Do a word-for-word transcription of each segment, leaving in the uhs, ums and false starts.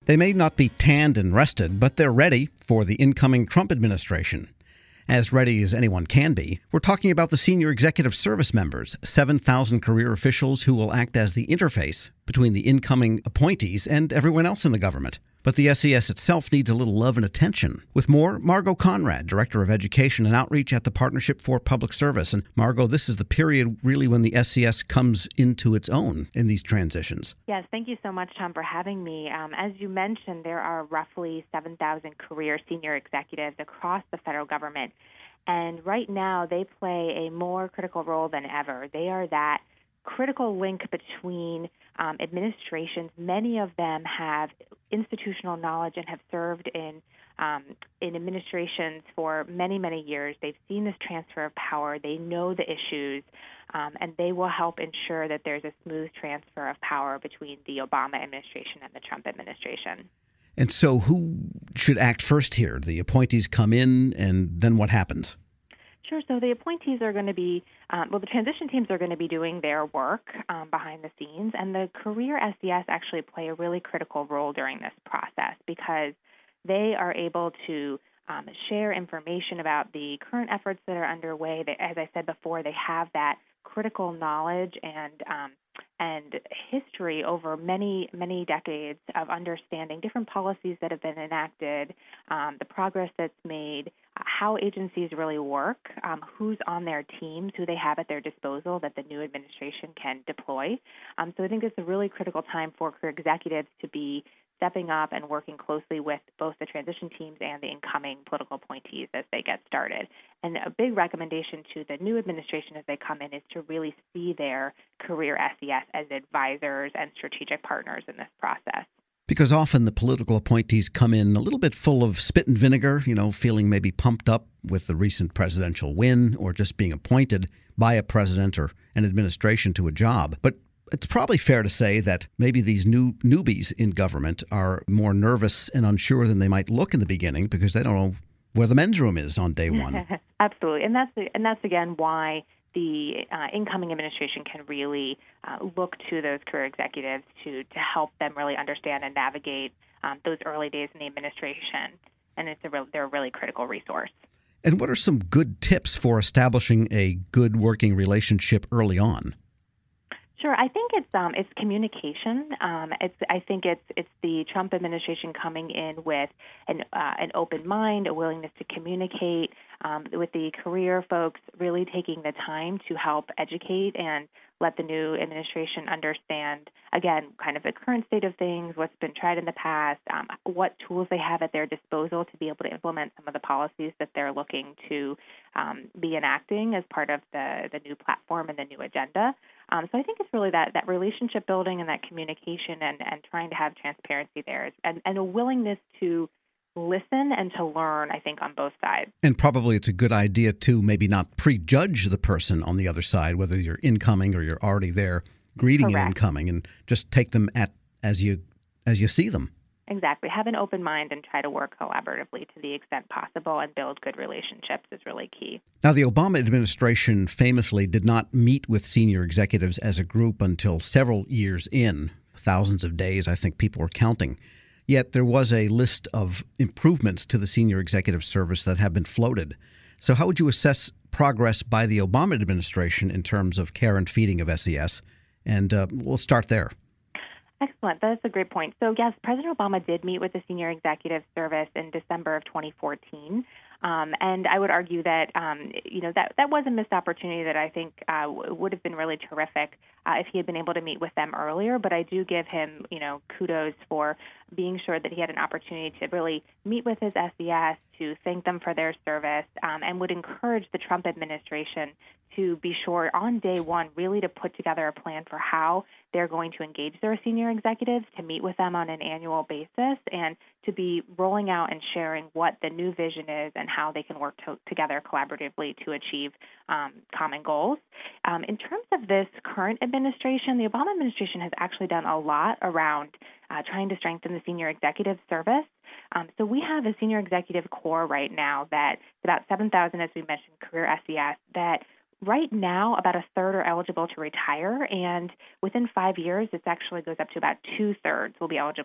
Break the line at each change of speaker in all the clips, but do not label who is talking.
They may not be tanned and rested, but they're ready for the incoming Trump administration. As ready as anyone can be. We're talking about the senior executive service members, seven thousand career officials who will act as the interface between the incoming appointees and everyone else in the government. But the S E S itself needs a little love and attention. With more, Margot Conrad, Director of Education and Outreach at the Partnership for Public Service. And Margot, this is the period really when the S E S comes into its own in these transitions.
Yes, thank you so much, Tom, for having me. Um, as you mentioned, there are roughly seven thousand career senior executives across the federal government. And right now, they play a more critical role than ever. They are that critical link between um, administrations. Many of them have institutional knowledge and have served in um, in administrations for many, many years. They've seen this transfer of power. They know the issues, um, and they will help ensure that there's a smooth transfer of power between the Obama administration and the Trump administration.
And so who should act first here? The appointees come in, and then what happens?
Sure. So the appointees are going to be, um, well, the transition teams are going to be doing their work um, behind the scenes, and the career S E S actually play a really critical role during this process because they are able to um, share information about the current efforts that are underway. They, as I said before, they have that critical knowledge and um, and history over many, many decades of understanding different policies that have been enacted, um, the progress that's made, how agencies really work, um, who's on their teams, who they have at their disposal that the new administration can deploy. Um, so I think it's a really critical time for career executives to be stepping up and working closely with both the transition teams and the incoming political appointees as they get started. And a big recommendation to the new administration as they come in is to really see their career S E S as advisors and strategic partners in this process.
Because often the political appointees come in a little bit full of spit and vinegar, you know, feeling maybe pumped up with the recent presidential win or just being appointed by a president or an administration to a job. But it's probably fair to say that maybe these new newbies in government are more nervous and unsure than they might look in the beginning because they don't know where the men's room is on day one.
Absolutely. And that's, and that's again, why the uh, incoming administration can really uh, look to those career executives to, to help them really understand and navigate um, those early days in the administration. And it's a real, they're a really critical resource.
And what are some good tips for establishing a good working relationship early on?
Sure, I think it's um, it's communication. Um, it's I think it's it's the Trump administration coming in with an uh, an open mind, a willingness to communicate um, with the career folks, really taking the time to help educate and let the new administration understand, again, kind of the current state of things, what's been tried in the past, um, what tools they have at their disposal to be able to implement some of the policies that they're looking to um, be enacting as part of the, the new platform and the new agenda. Um, so I think it's really that, that relationship building and that communication and, and trying to have transparency there and, and a willingness to listen and to learn, I think, on both sides.
And probably it's a good idea to maybe not prejudge the person on the other side, whether you're incoming or you're already there greeting
Correct.
an incoming, and just take them at as you as you see them.
Exactly. Have an open mind and try to work collaboratively to the extent possible and build good relationships is really key.
Now, the Obama administration famously did not meet with senior executives as a group until several years in, thousands of days, I think people were counting. Yet there was a list of improvements to the senior executive service that have been floated. So how would you assess progress by the Obama administration in terms of care and feeding of S E S? And uh, we'll start there.
Excellent. That's a great point. So, yes, President Obama did meet with the Senior Executive Service in December of twenty fourteen. Um, and I would argue that, um, you know, that, that was a missed opportunity that I think uh, w- would have been really terrific uh, if he had been able to meet with them earlier. But I do give him, you know, kudos for being sure that he had an opportunity to really meet with his S E S, to thank them for their service, um, and would encourage the Trump administration to be sure on day one really to put together a plan for how they're going to engage their senior executives, to meet with them on an annual basis, and to be rolling out and sharing what the new vision is and how they can work to, together collaboratively to achieve um, common goals. Um, in terms of this current administration, the Obama administration has actually done a lot around uh, trying to strengthen the senior executive service. Um, so we have a senior executive corps right now that's about seven thousand, as we mentioned, career S E S, that right now, about a third are eligible to retire, and within five years, it actually goes up to about two-thirds will be eligible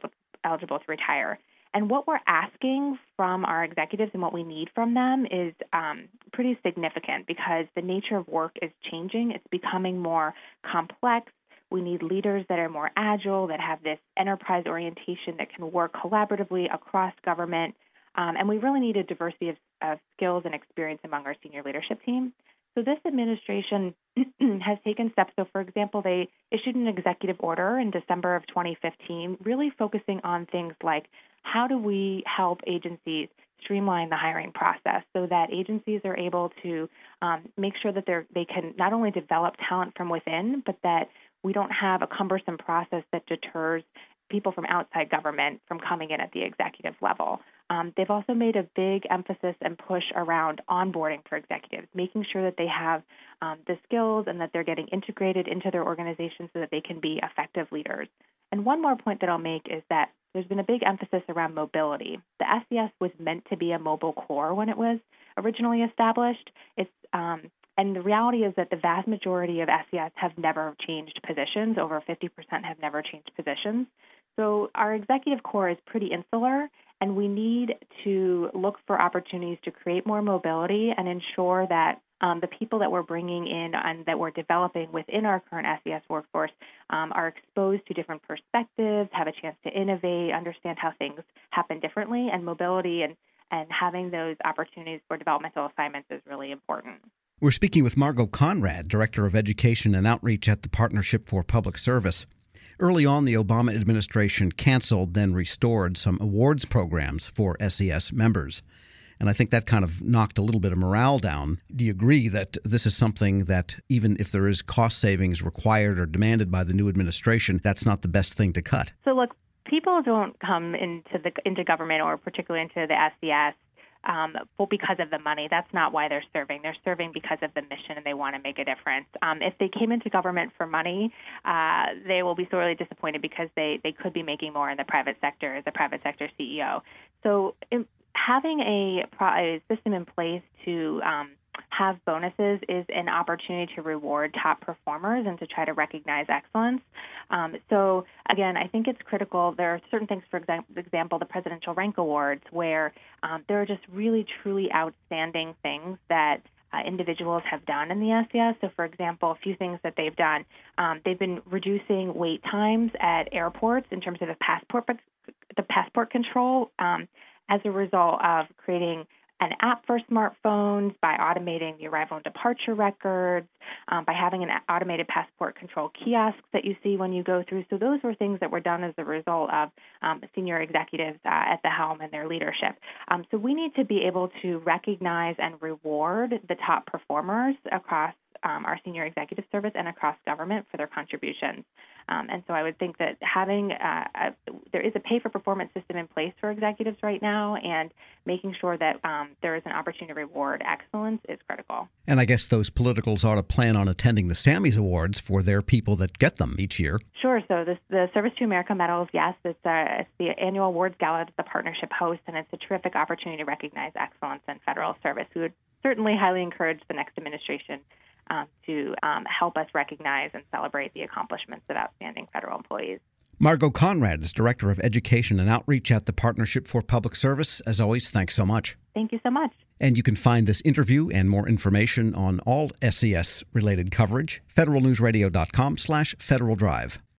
eligible to retire. And what we're asking from our executives and what we need from them is um, pretty significant because the nature of work is changing. It's becoming more complex. We need leaders that are more agile, that have this enterprise orientation, that can work collaboratively across government. Um, and we really need a diversity of, of skills and experience among our senior leadership team. So this administration has taken steps. So, for example, they issued an executive order in December of twenty fifteen, really focusing on things like how do we help agencies streamline the hiring process so that agencies are able to um, make sure that they're, they can not only develop talent from within, but that we don't have a cumbersome process that deters people from outside government from coming in at the executive level. Um, they've also made a big emphasis and push around onboarding for executives, making sure that they have um, the skills and that they're getting integrated into their organization so that they can be effective leaders. And one more point that I'll make is that there's been a big emphasis around mobility. The S E S was meant to be a mobile corps when it was originally established. It's um, And the reality is that the vast majority of S E S have never changed positions. Over fifty percent have never changed positions. So our executive corps is pretty insular, and we need to look for opportunities to create more mobility and ensure that um, the people that we're bringing in and that we're developing within our current S E S workforce um, are exposed to different perspectives, have a chance to innovate, understand how things happen differently, and mobility and, and having those opportunities for developmental assignments is really important.
We're speaking with Margot Conrad, Director of Education and Outreach at the Partnership for Public Service. Early on, the Obama administration canceled, then restored some awards programs for S E S members. And I think that kind of knocked a little bit of morale down. Do you agree that this is something that, even if there is cost savings required or demanded by the new administration, that's not the best thing to cut?
So, look, people don't come into the into government or particularly into the S E S Um, well, because of the money. That's not why they're serving. They're serving because of the mission, and they want to make a difference. Um, if they came into government for money, uh, they will be sorely disappointed because they, they could be making more in the private sector as a private sector C E O. So in, having a, a system in place to um, have bonuses is an opportunity to reward top performers and to try to recognize excellence. Um, so, again, I think it's critical. There are certain things, for example, the Presidential Rank Awards, where um, there are just really, truly outstanding things that uh, individuals have done in the S E S. So, for example, a few things that they've done. Um, they've been reducing wait times at airports in terms of the passport, the passport control um, as a result of creating an app for smartphones, by automating the arrival and departure records, um, by having an automated passport control kiosks that you see when you go through. So those were things that were done as a result of um, senior executives uh, at the helm and their leadership. Um, so we need to be able to recognize and reward the top performers across um, our senior executive service and across government for their contributions. Um, and so I would think that having uh, a, there is a pay-for-performance system in place for executives right now, and making sure that um, there is an opportunity to reward excellence is critical.
And I guess those politicals ought to plan on attending the Sammys Awards for their people that get them each year.
Sure. So this, the Service to America medals, yes, it's, a, it's the annual awards gala that the partnership hosts, and it's a terrific opportunity to recognize excellence in federal service. We would certainly highly encourage the next administration Um, to um, help us recognize and celebrate the accomplishments of outstanding federal employees.
Margot Conrad is Director of Education and Outreach at the Partnership for Public Service. As always, thanks so much.
Thank you so much.
And you can find this interview and more information on all S E S-related coverage, federal news radio dot com slash Federal Drive.